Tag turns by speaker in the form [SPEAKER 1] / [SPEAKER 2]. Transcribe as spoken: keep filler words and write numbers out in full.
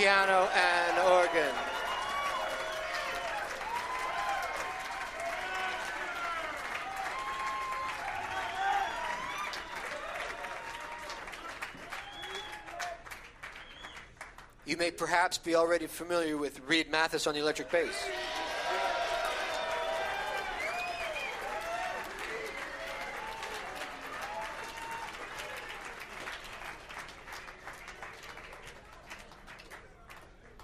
[SPEAKER 1] piano and organ. You may perhaps be already familiar with Reed Mathis on the electric bass.